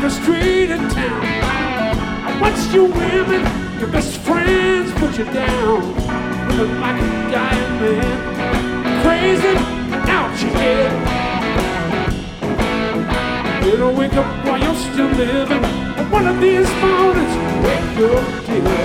every street in town. I watched your women, your best friends put you down. Looking like a dying man, crazy, out your head. You don't wake up while you're still living. One of these mornings, wake up dead.